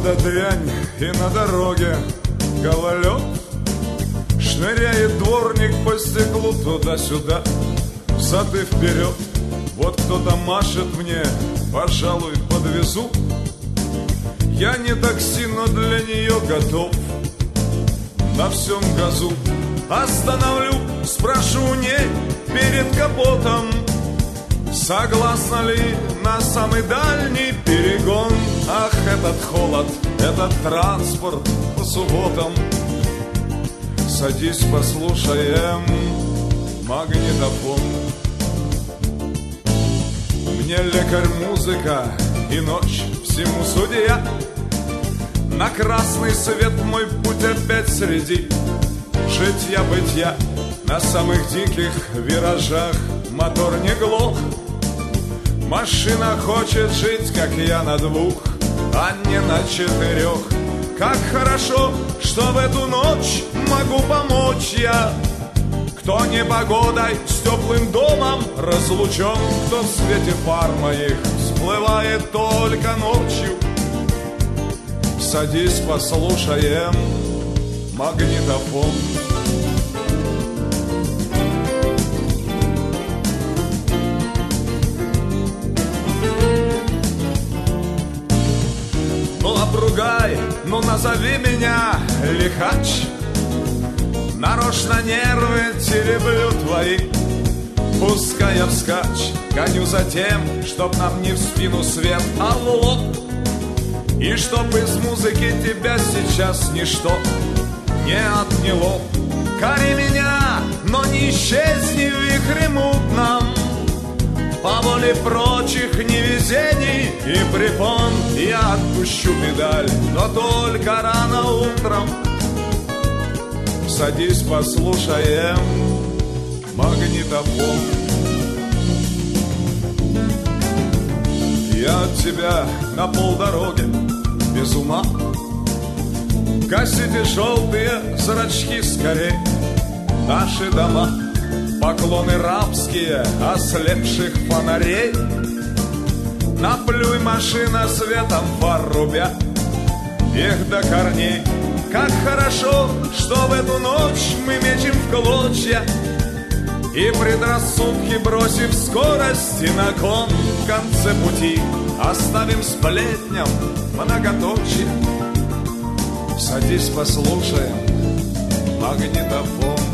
эта дрянь, и на дороге гололед. Шныряет дворник по стеклу туда-сюда, взад и вперед. Вот кто-то машет мне, пожалуй, подвезу. Я не такси, но для нее готов на всем газу. Остановлю, спрошу у ней перед капотом, согласна ли на самый дальний перегон. Ах, этот холод, этот транспорт по субботам. Садись, послушаем магнитофон. Мне лекарь музыка и ночь всему судья. На красный свет мой путь опять среди житья-бытия. На самых диких виражах мотор не глох. Машина хочет жить, как я, на двух, а не на четырех. Как хорошо, что в эту ночь могу помочь я. Кто непогодой с теплым домом разлучен, кто в свете фар моих всплывает только ночью. Садись, послушаем магнитофон. Ну обругай, ну назови меня лихач. Нарочно нервы тереблю твои, пускай я вскачь. Гоню за тем, чтоб нам не в спину свет, а в лоб. И чтоб из музыки тебя сейчас ничто не отняло. Кори меня, но не исчезни в вихре мутном. По воле прочих невезений и препон я отпущу педаль, но только рано утром. Садись, послушаем магнитофон. Я от тебя на полдороги без ума. Гасите желтые зрачки скорей. Наши дома, поклоны рабские ослепших фонарей. Наплюй, машина, светом фар рубя их до корней. Как хорошо, что в эту ночь мы мечем в клочья, и предрассудки, бросив скорости на кон, в конце пути оставим сплетням многоточие. Садись, послушаем магнитофон.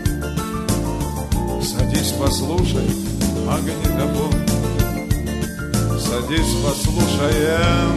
Садись, послушай магнитофон. Садись, послушаем